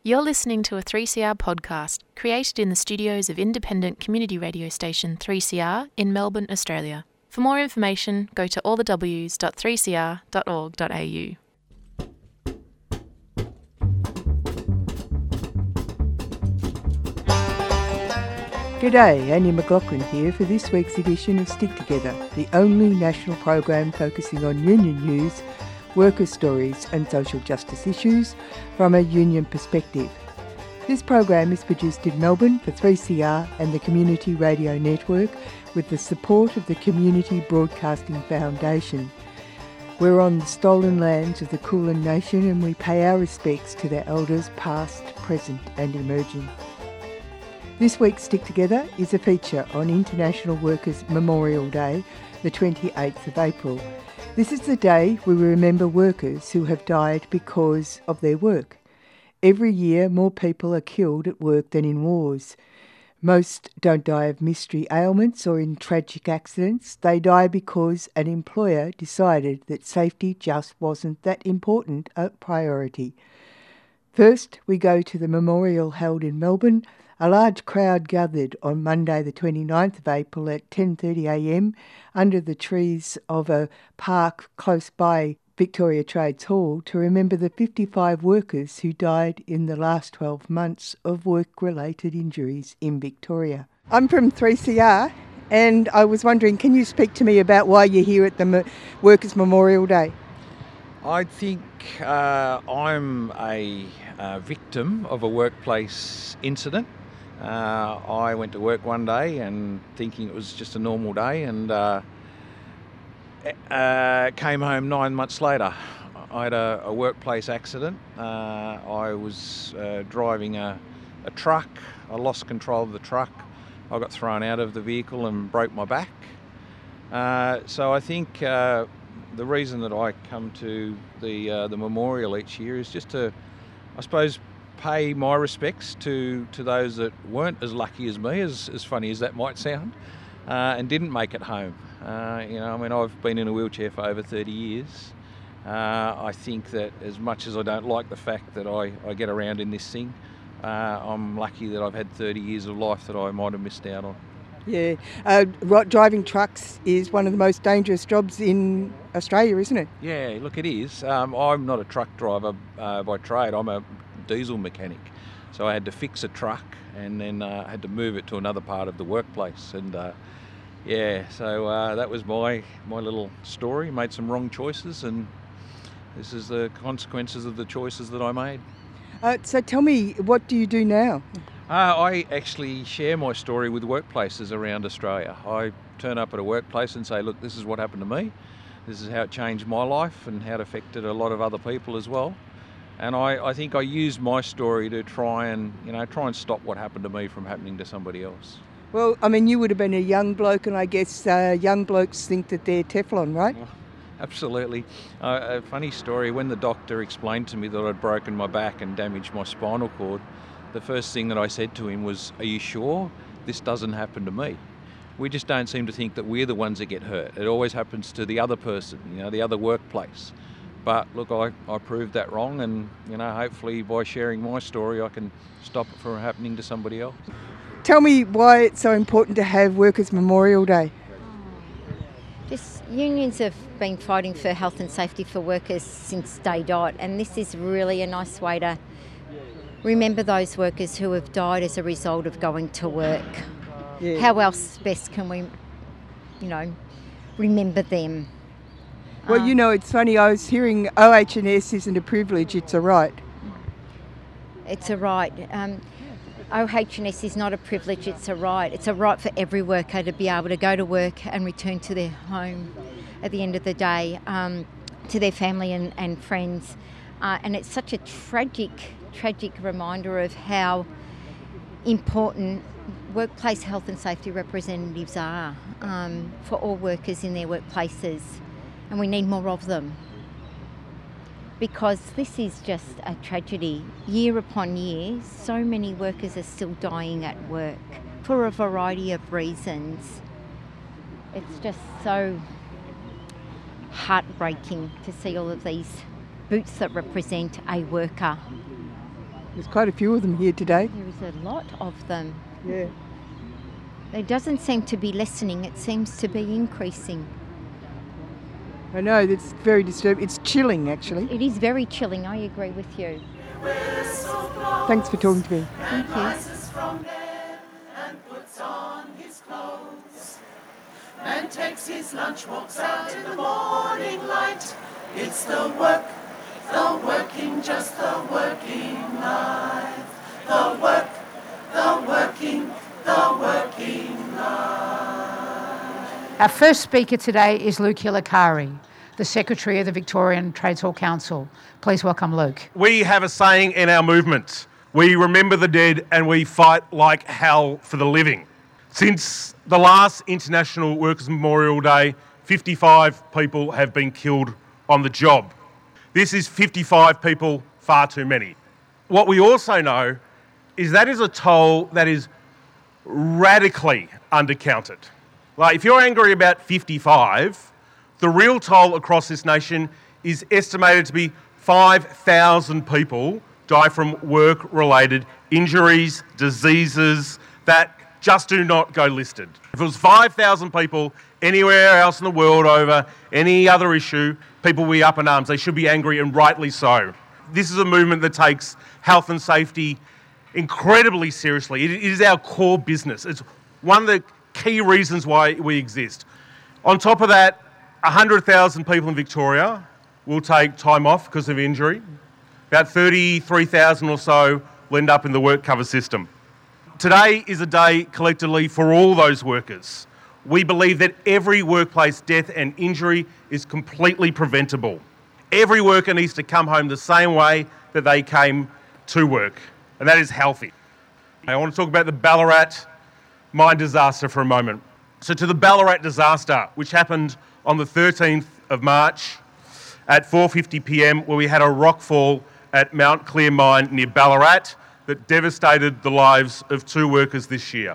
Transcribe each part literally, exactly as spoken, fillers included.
You're listening to a three C R podcast created in the studios of independent community radio station three C R in Melbourne, Australia. For more information, go to all the w s dot three c r dot org dot a u. G'day, Annie McLaughlin here for this week's edition of Stick Together, the only national program focusing on union news, worker stories and social justice issues from a union perspective. This program is produced in Melbourne for three C R and the Community Radio Network with the support of the Community Broadcasting Foundation. We're on the stolen lands of the Kulin Nation and we pay our respects to their elders past, present and emerging. This week's Stick Together is a feature on International Workers' Memorial Day, the twenty-eighth of April. This is the day we remember workers who have died because of their work. Every year more people are killed at work than in wars. Most don't die of mystery ailments or in tragic accidents. They die because an employer decided that safety just wasn't that important a priority. First, we go to the memorial held in Melbourne. A large crowd gathered on Monday the twenty-ninth of April at ten thirty a m under the trees of a park close by Victoria Trades Hall to remember the fifty-five workers who died in the last twelve months of work-related injuries in Victoria. I'm from three C R and I was wondering, can you speak to me about why you're here at the Mo- Workers' Memorial Day? I think uh, I'm a, a victim of a workplace incident. Uh, I went to work one day and thinking it was just a normal day and uh, uh, came home nine months later. I had a, a workplace accident. Uh, I was uh, driving a, a truck. I lost control of the truck. I got thrown out of the vehicle and broke my back. Uh, so I think uh, the reason that I come to the uh, the memorial each year is just to, I suppose, pay my respects to, to those that weren't as lucky as me, as, as funny as that might sound, uh, and didn't make it home. Uh, you know, I mean, I've been in a wheelchair for over thirty years. Uh, I think that as much as I don't like the fact that I, I get around in this thing, uh, I'm lucky that I've had thirty years of life that I might have missed out on. Yeah, uh, driving trucks is one of the most dangerous jobs in Australia, isn't it? Yeah, look, it is. Um, I'm not a truck driver uh, by trade. I'm a diesel mechanic. So I had to fix a truck and then uh, had to move it to another part of the workplace. And uh, yeah, so uh, that was my, my little story. Made some wrong choices and this is the consequences of the choices that I made. Uh, so tell me, what do you do now? Uh, I actually share my story with workplaces around Australia. I turn up at a workplace and say, look, this is what happened to me. This is how it changed my life and how it affected a lot of other people as well. And I, I think I use my story to try and, you know, try and stop what happened to me from happening to somebody else. Well, I mean, you would have been a young bloke, and I guess uh, young blokes think that they're Teflon, right? Oh, absolutely. Uh, a funny story, when the doctor explained to me that I'd broken my back and damaged my spinal cord, the first thing that I said to him was, are you sure this doesn't happen to me? We just don't seem to think that we're the ones that get hurt. It always happens to the other person, you know, the other workplace. But look, I, I proved that wrong and, you know, hopefully by sharing my story I can stop it from happening to somebody else. Tell me why it's so important to have Workers' Memorial Day. Just unions have been fighting for health and safety for workers since day dot, and this is really a nice way to remember those workers who have died as a result of going to work. Yeah. How else best can we, you know, remember them? Well, Um, you know, it's funny, I was hearing O H and S isn't a privilege, it's a right. It's a right. Um, O H and S is not a privilege, it's a right. It's a right for every worker to be able to go to work and return to their home at the end of the day, um, to their family and, and friends. Uh, and it's such a tragic, tragic reminder of how important workplace health and safety representatives are um, for all workers in their workplaces. And we need more of them. Because this is just a tragedy. Year upon year, so many workers are still dying at work for a variety of reasons. It's just so heartbreaking to see all of these boots that represent a worker There's quite a few of them here today. There is a lot of them. Yeah. It doesn't seem to be lessening, it seems to be increasing. I know, it's very disturbing. It's chilling, actually. It is very chilling, I agree with you. Thanks for talking to me. Thank you. Man takes his lunch, walks out in the morning light. It's the work, the working, just the working life. The work, the working, the working life. Our first speaker today is Luke Hilakari, the Secretary of the Victorian Trades Hall Council. Please welcome Luke. We have a saying in our movement. We remember the dead and we fight like hell for the living. Since the last International Workers' Memorial Day, fifty-five people have been killed on the job. This is fifty-five people, far too many. What we also know is that is a toll that is radically undercounted. Like, if you're angry about fifty-five, the real toll across this nation is estimated to be five thousand people die from work-related injuries, diseases that just do not go listed. If it was five thousand people anywhere else in the world over any other issue, people would be up in arms. They should be angry, and rightly so. This is a movement that takes health and safety incredibly seriously. It is our core business. It's one of the key reasons why we exist. On top of that, one hundred thousand people in Victoria will take time off because of injury. About thirty-three thousand or so will end up in the work cover system. Today is a day collectively for all those workers. We believe that every workplace death and injury is completely preventable. Every worker needs to come home the same way that they came to work, and that is healthy. I want to talk about the Ballarat mine disaster for a moment. So to the Ballarat disaster, which happened on the thirteenth of March at four fifty p m, where we had a rockfall at Mount Clear Mine near Ballarat that devastated the lives of two workers this year.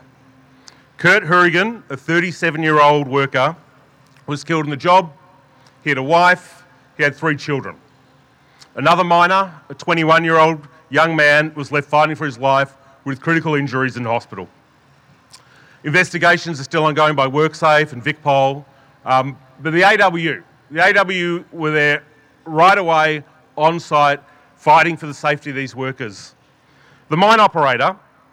Kurt Hurigan, a thirty-seven-year-old worker, was killed in the job. He had a wife, he had three children. Another miner, a twenty-one-year-old young man, was left fighting for his life with critical injuries in hospital. Investigations are still ongoing by WorkSafe and VicPol, um, but the A W, the A W were there right away on site fighting for the safety of these workers. The mine operator,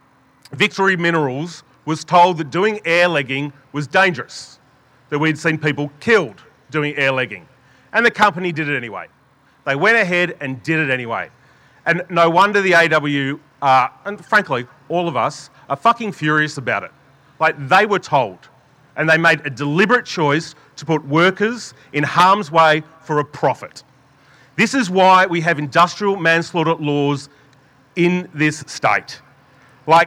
Victory Minerals, was told that doing air legging was dangerous, that we'd seen people killed doing air legging, and the company did it anyway. They went ahead and did it anyway. And no wonder the A W, uh, and frankly, all of us, are fucking furious about it. Like, they were told, and they made a deliberate choice to put workers in harm's way for a profit. This is why we have industrial manslaughter laws in this state. Like,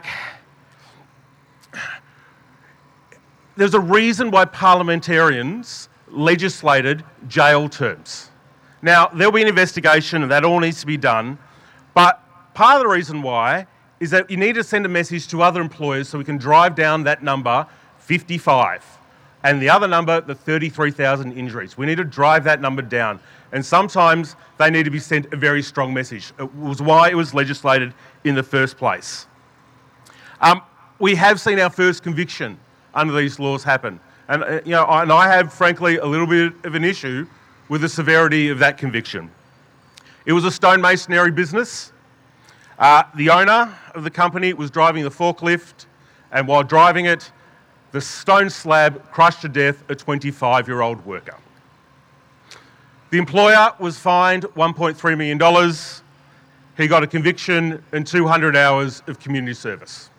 there's a reason why parliamentarians legislated jail terms. Now, there'll be an investigation and that all needs to be done, but part of the reason why is that you need to send a message to other employers so we can drive down that number, fifty-five, and the other number, the thirty-three thousand injuries. We need to drive that number down. And sometimes they need to be sent a very strong message. It was why it was legislated in the first place. Um, we have seen our first conviction under these laws happen. And, uh, you know, I, and I have, frankly, a little bit of an issue with the severity of that conviction. It was a stonemasonry business. Uh, the owner of the company was driving the forklift, and while driving it, the stone slab crushed to death a twenty-five-year-old worker. The employer was fined one point three million dollars. He got a conviction and two hundred hours of community service.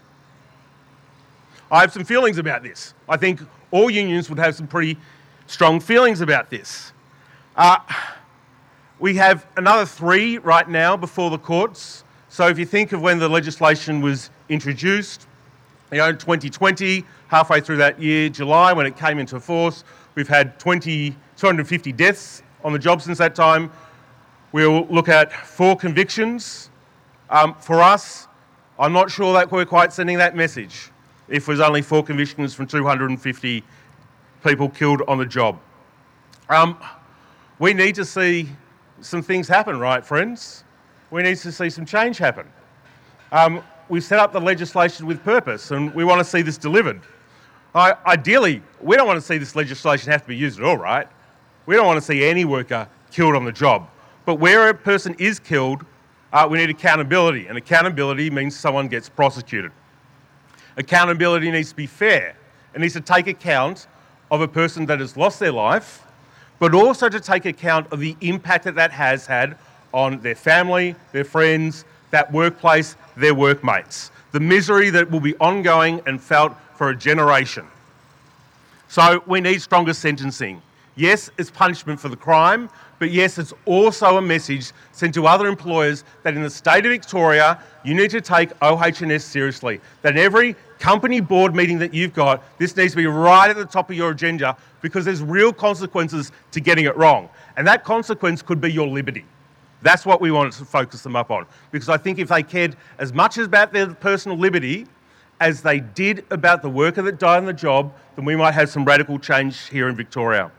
I have some feelings about this. I think all unions would have some pretty strong feelings about this. Uh, we have another three right now before the courts. So if you think of when the legislation was introduced, you know, twenty twenty, halfway through that year, July, when it came into force, we've had two hundred fifty deaths on the job since that time. We'll look at four convictions. Um, for us, I'm not sure that we're quite sending that message if there's only four convictions from two hundred fifty people killed on the job. Um, we need to see some things happen, right, friends? We need to see some change happen. Um, we've set up the legislation with purpose, and we want to see this delivered. I, ideally, we don't want to see this legislation have to be used at all, right? We don't want to see any worker killed on the job. But where a person is killed, uh, we need accountability, and accountability means someone gets prosecuted. Accountability needs to be fair. It needs to take account of a person that has lost their life, but also to take account of the impact that that has had on their family, their friends, that workplace, their workmates. The misery that will be ongoing and felt for a generation. So we need stronger sentencing. Yes, it's punishment for the crime, but yes, it's also a message sent to other employers that in the state of Victoria, you need to take O H and S seriously. That in every company board meeting that you've got, this needs to be right at the top of your agenda because there's real consequences to getting it wrong. And that consequence could be your liberty. That's what we want to focus them up on. Because I think if they cared as much about their personal liberty as they did about the worker that died on the job, then we might have some radical change here in Victoria.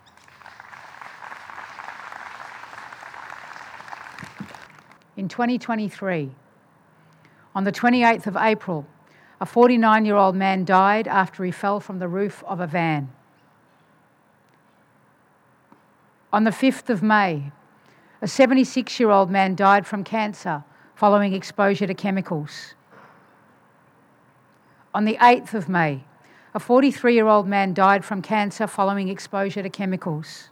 In twenty twenty-three, on the twenty-eighth of April, a forty-nine-year-old man died after he fell from the roof of a van. On the fifth of May, a seventy-six-year-old man died from cancer following exposure to chemicals. On the eighth of May, a forty-three-year-old man died from cancer following exposure to chemicals.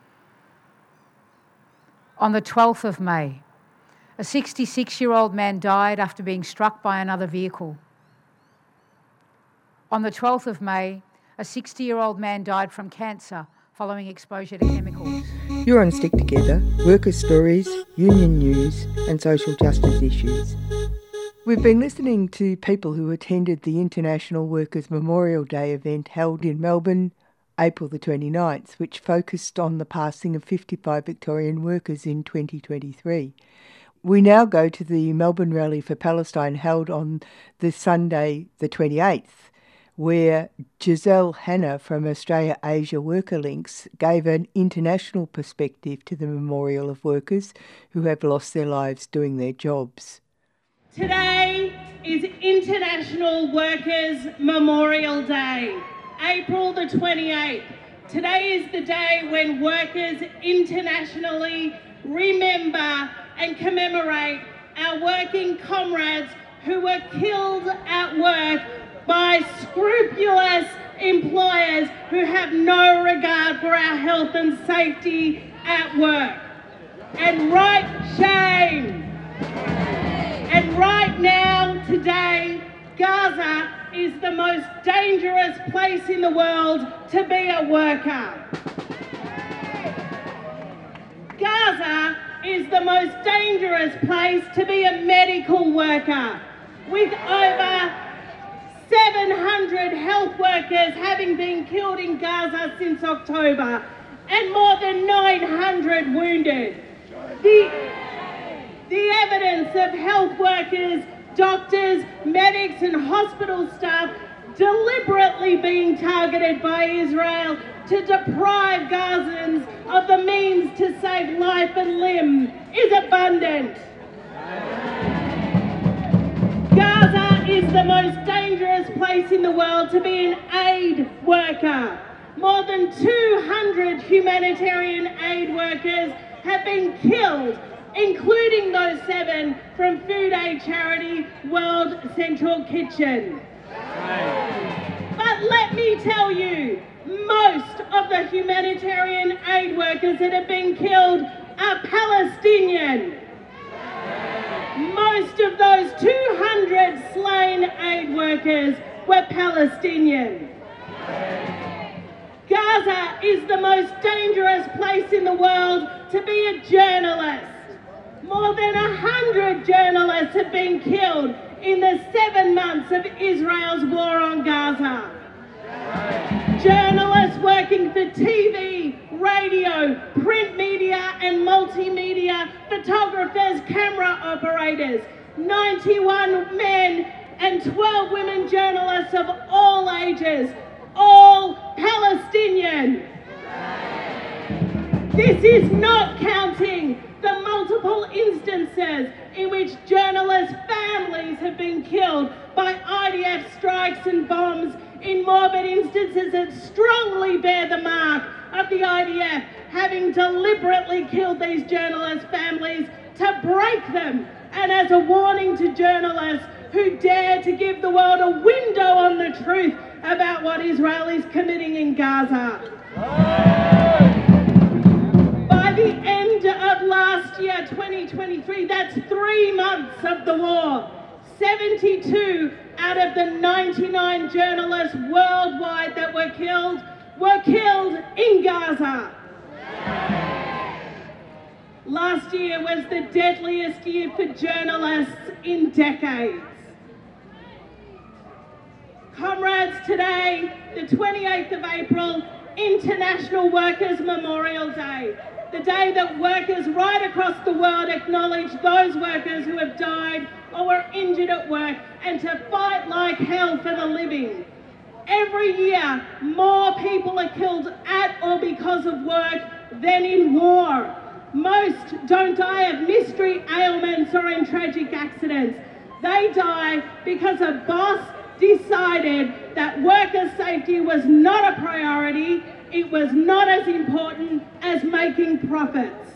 On the twelfth of May, a sixty-six-year-old man died after being struck by another vehicle. On the twelfth of May, a sixty-year-old man died from cancer following exposure to chemicals. You're on Stick Together, worker stories, union news and social justice issues. We've been listening to people who attended the International Workers' Memorial Day event held in Melbourne, April the twenty-ninth, which focused on the passing of fifty-five Victorian workers in twenty twenty-three. We now go to the Melbourne Rally for Palestine held on the Sunday the twenty-eighth, where Giselle Hanna from Australia Asia Worker Links gave an international perspective to the memorial of workers who have lost their lives doing their jobs. Today is International Workers' Memorial Day, April the twenty-eighth. Today is the day when workers internationally remember and commemorate our working comrades who were killed at work by scrupulous employers who have no regard for our health and safety at work. And right shame. And right now, today, Gaza is the most dangerous place in the world to be a worker. Gaza is the most dangerous place to be a medical worker, with over seven hundred health workers having been killed in Gaza since October and more than nine hundred wounded. The, the evidence of health workers, doctors, medics and hospital staff deliberately being targeted by Israel to deprive Gazans of the means to save life and limb is abundant. Gaza is the most dangerous place in the world to be an aid worker. More than two hundred humanitarian aid workers have been killed, including those seven from food aid charity World Central Kitchen. But let me tell you, most of the humanitarian aid workers that have been killed are Palestinian. Most of those two hundred slain aid workers were Palestinian. Gaza is the most dangerous place in the world to be a journalist. More than a hundred journalists have been killed in the seven months of Israel's war on Gaza. Journalists working for T V, radio, print media and multimedia, photographers, camera operators, ninety-one men and twelve women journalists of all ages, all Palestinian. This is not counting the multiple instances in which journalists' families have been killed by I D F strikes and bombs in morbid instances that strongly bear the mark of the I D F having deliberately killed these journalists' families to break them, and as a warning to journalists who dare to give the world a window on the truth about what Israel is committing in Gaza. By the end of last year, twenty twenty-three, that's three months of the war, seventy-two out of the ninety-nine journalists worldwide that were killed were killed in Gaza. Last year was the deadliest year for journalists in decades. Comrades, today, the twenty-eighth of April, International Workers' Memorial Day, the day that workers right across the world acknowledge those workers who have died or were injured at work, and to fight like hell for the living. Every year, more people are killed at or because of work than in war. Most don't die of mystery ailments or in tragic accidents. They die because a boss decided that workers' safety was not a priority, it was not as important as making profits.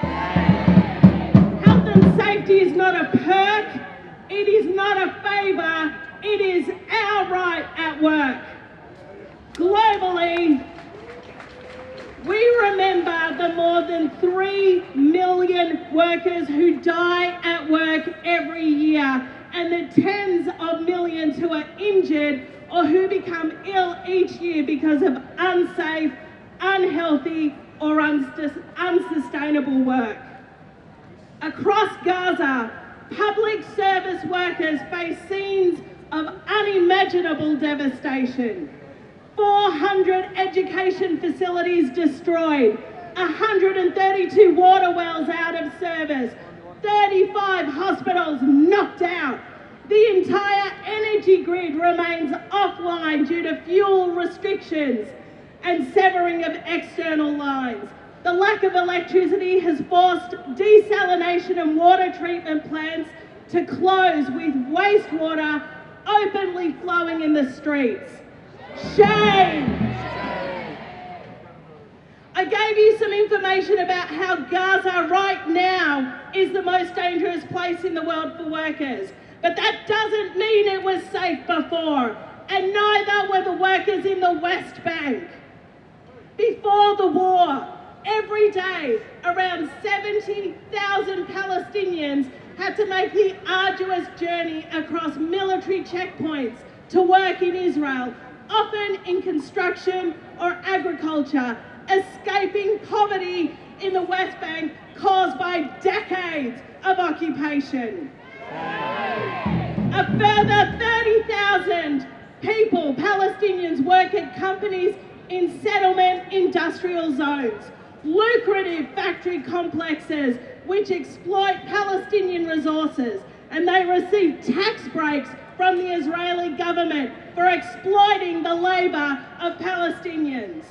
Health and safety is not a perk, it is not a favour, it is our right at work. Globally, we remember the more than three million workers who die at work every year, and the tens of millions who are injured or who become ill each year because of unsafe, unhealthy or unsus- unsustainable work. Across Gaza, public service workers face scenes of unimaginable devastation. four hundred education facilities destroyed, one hundred thirty-two water wells out of service, thirty-five hospitals knocked out. The entire energy grid remains offline due to fuel restrictions and severing of external lines. The lack of electricity has forced desalination and water treatment plants to close, with wastewater openly flowing in the streets. Shame! I gave you some information about how Gaza right now is the most dangerous place in the world for workers. But that doesn't mean it was safe before, and neither were the workers in the West Bank. Before the war, every day, around seventy thousand Palestinians had to make the arduous journey across military checkpoints to work in Israel, often in construction or agriculture, escaping poverty in the West Bank caused by decades of occupation. A further thirty thousand people, Palestinians, work at companies in settlement industrial zones, lucrative factory complexes which exploit Palestinian resources, and they receive tax breaks from the Israeli government for exploiting the labour of Palestinians.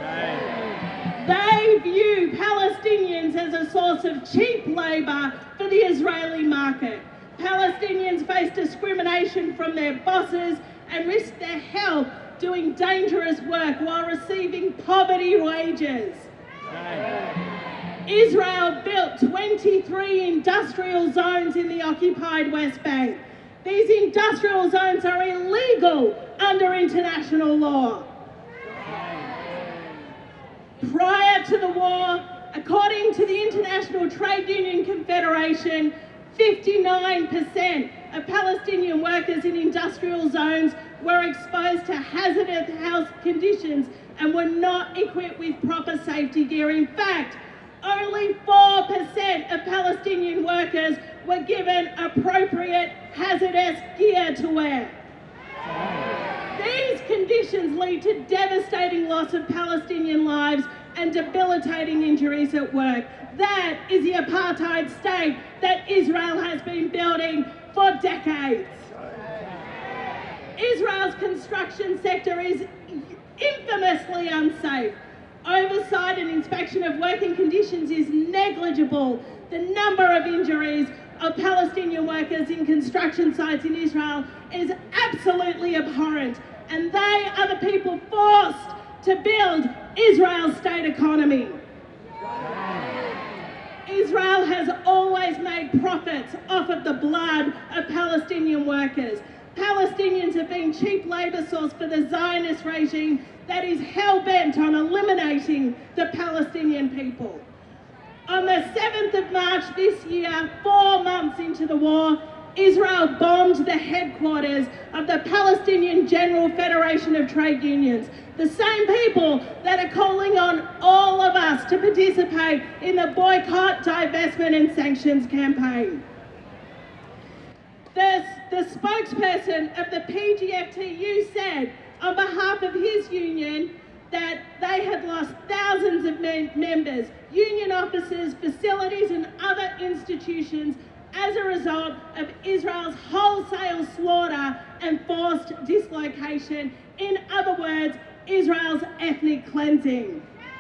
They view Palestinians as a source of cheap labour for the Israeli market. Palestinians face discrimination from their bosses and risk their health doing dangerous work while receiving poverty wages. Israel built twenty-three industrial zones in the occupied West Bank. These industrial zones are illegal under international law. Prior to the war, according to the International Trade Union Confederation, fifty-nine percent of Palestinian workers in industrial zones were exposed to hazardous health conditions and were not equipped with proper safety gear. In fact, only four percent of Palestinian workers were given appropriate hazardous gear to wear. These conditions lead to devastating loss of Palestinian lives and debilitating injuries at work. That is the apartheid state that Israel has been building for decades. Israel's construction sector is infamously unsafe. Oversight and inspection of working conditions is negligible. The number of injuries of Palestinian workers in construction sites in Israel is absolutely abhorrent, and they are the people forced to build Israel's state economy. Israel has always made profits off of the blood of Palestinian workers. Palestinians have been cheap labour source for the Zionist regime that is hell-bent on eliminating the Palestinian people. On the seventh of March this year, four months into the war, Israel bombed the headquarters of the Palestinian General Federation of Trade Unions, the same people that are calling on all of us to participate in the boycott, divestment and sanctions campaign. The, the spokesperson of the P G F T U said on behalf of his union that they had lost thousands of mem- members, union officers, facilities and other institutions as a result of Israel's wholesale slaughter and forced dislocation. In other words, Israel's ethnic cleansing.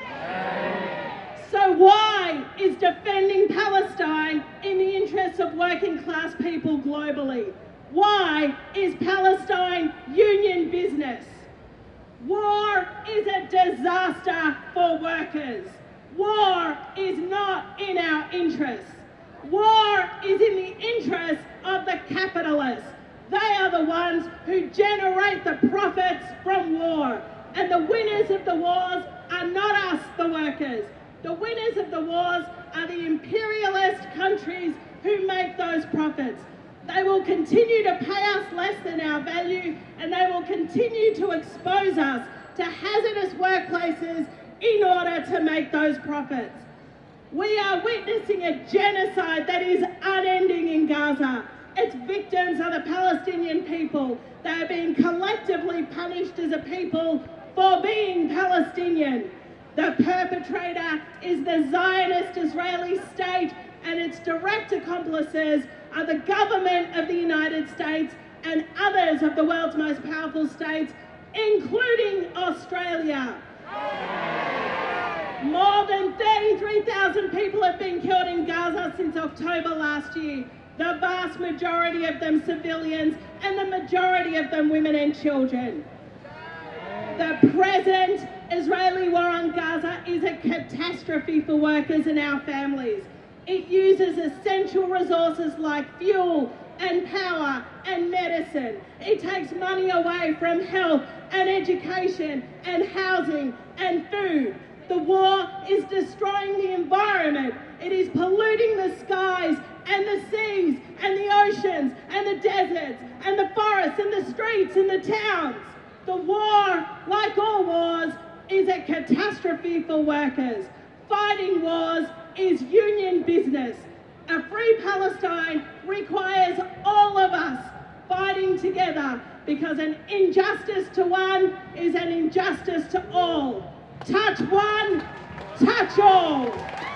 So why is defending Palestine in the interests of working class people globally? Why is Palestine union business? War is a disaster for workers. War is not in our interests. War is in the interests of the capitalists. They are the ones who generate the profits from war. And the winners of the wars are not us, the workers. The winners of the wars are the imperialist countries who make those profits. They will continue to pay us less than our value, and they will continue to expose us to hazardous workplaces in order to make those profits. We are witnessing a genocide that is unending in Gaza. Its victims are the Palestinian people. They are being collectively punished as a people for being Palestinian. The perpetrator is the Zionist Israeli state, and its direct accomplices are the government of the United States and others of the world's most powerful states, including Australia. More than thirty-three thousand people have been killed in Gaza since October last year. The vast majority of them civilians, and the majority of them women and children. The present Israeli war on Gaza is a catastrophe for workers and our families. It uses essential resources like fuel and power and medicine. It takes money away from health and education and housing and food. The war is destroying the environment. It is polluting the skies and the seas and the oceans and the deserts and the forests and the streets and the towns. The war, like all wars, is a catastrophe for workers. Fighting wars is union business. A free Palestine requires all of us fighting together, because an injustice to one is an injustice to all. Touch one, touch all.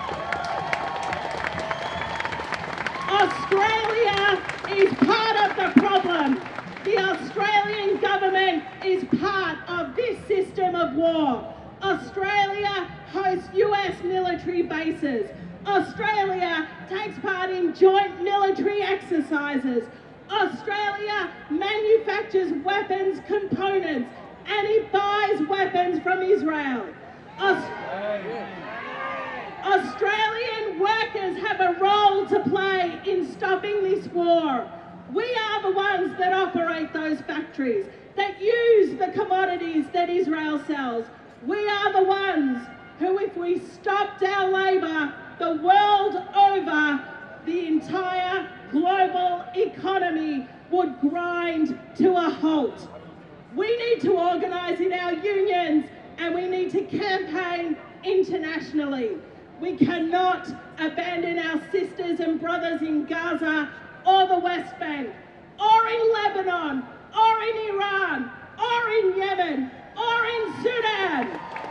Australia is part of the problem. The Australian government is part of this system of war. Australia hosts U S military bases. Australia takes part in joint military exercises. Australia manufactures weapons components, and it buys weapons from Israel. Aus- Australian workers have a role to play in stopping this war. We are the ones that operate those factories, that use the commodities that Israel sells. We are the ones who, if we stopped our labour, the world over, the entire global economy would grind to a halt. We need to organise in our unions, and we need to campaign internationally. We cannot abandon our sisters and brothers in Gaza or the West Bank, or in Lebanon, or in Iran, or in Yemen, or in Sudan.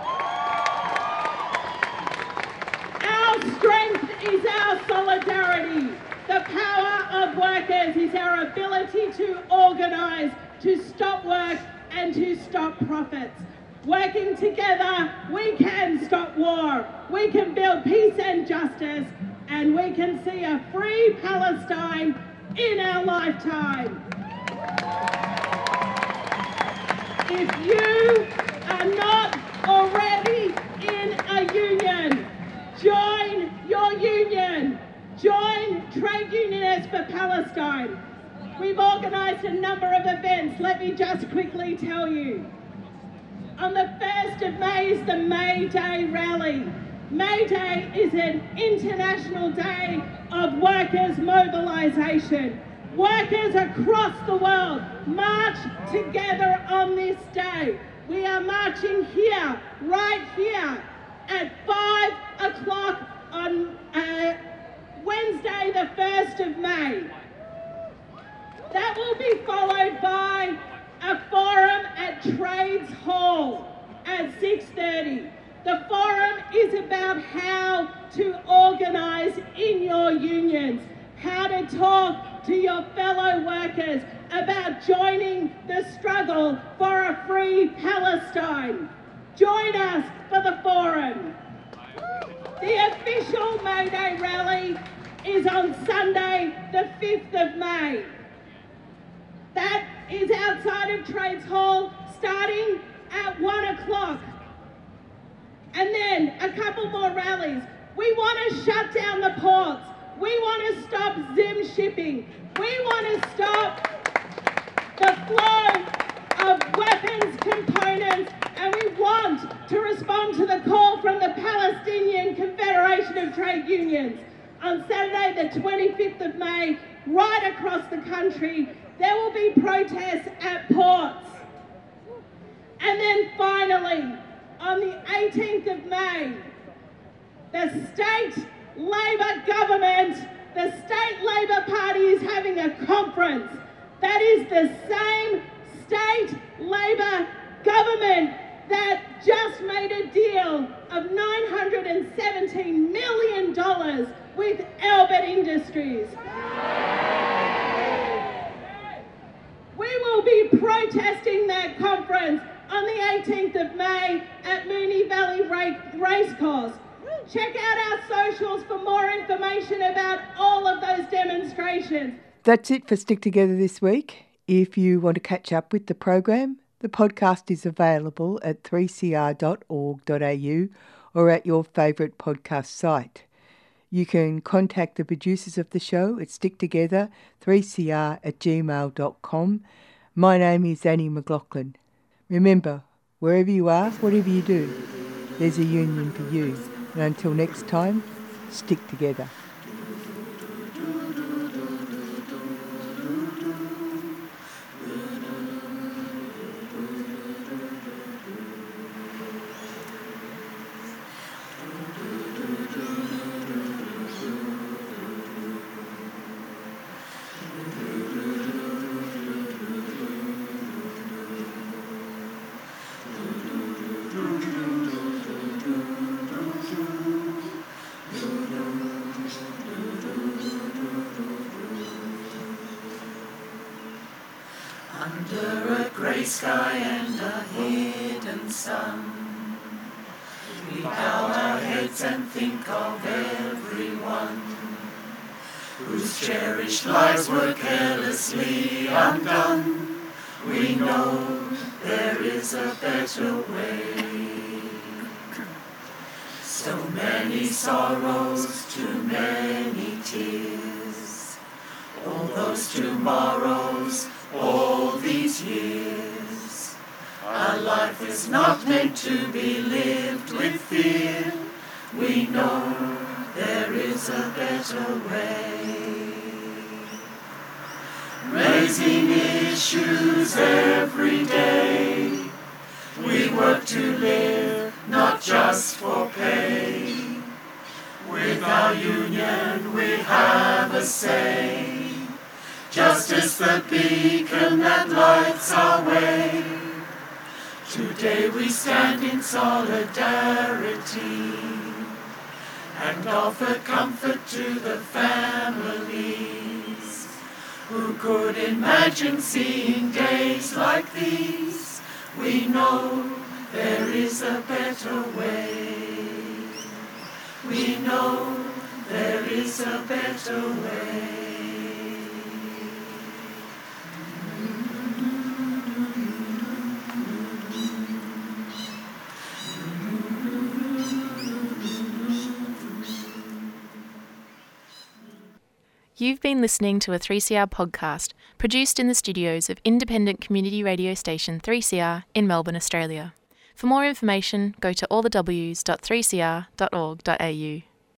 Our strength is our solidarity. The power of workers is our ability to organise, to stop work and to stop profits. Working together, we can stop war. We can build peace and justice. and we can see a free Palestine in our lifetime. If you are not already in a union, join your union. Join Trade Unionists for Palestine. We've organised a number of events. Let me just quickly tell you. On the first of May is the May Day rally. May Day is an international day of workers' mobilisation. Workers across the world march together on this day. We are marching here, right here, at five o'clock on uh, Wednesday the first of May. That will be followed by a forum at Trades Hall at six thirty. The forum is about how to organise in your unions, how to talk to your fellow workers about joining the struggle for a free Palestine. Join us for the forum. The official May Day rally is on Sunday, the fifth of May. That is outside of Trades Hall, starting at one o'clock. And then a couple more rallies. We want to shut down the ports. We want to stop Zim shipping. We want to stop the flow of weapons components, and we want to respond to the call from the Palestinian Confederation of Trade Unions. On Saturday the twenty-fifth of May, right across the country, there will be protests at ports. And then finally, on the eighteenth of May, the state Labor government, the state Labor Party is having a conference. That is the same state Labor government that just made a deal of nine hundred seventeen million dollars with Albert Industries. We will be protesting that conference on the eighteenth of May at Moonee Valley Racecourse. Check out our socials for more information about all of those demonstrations. That's it for Stick Together this week. If you want to catch up with the program, the podcast is available at three c r dot org dot a u or at your favourite podcast site. You can contact the producers of the show at sticktogether three c r at gmail dot com. My name is Annie McLaughlin. Remember, wherever you are, whatever you do, there's a union for you. And until next time, stick together. Under a grey sky and a hidden sun, we bow our heads and think of everyone whose cherished lives were carelessly undone. We know there is a better way. So many sorrows, too many tears, all those tomorrows, all these years. Our life is not meant to be lived with fear. We know there is a better way. Raising issues every day. We work to live, not just for pay. With our union we have a say. Just as the beacon that lights our way. Today we stand in solidarity and offer comfort to the families who could imagine seeing days like these. We know there is a better way. We know there is a better way. You've been listening to a three C R podcast produced in the studios of independent community radio station three C R in Melbourne, Australia. For more information, go to all the w s dot three c r dot org dot a u.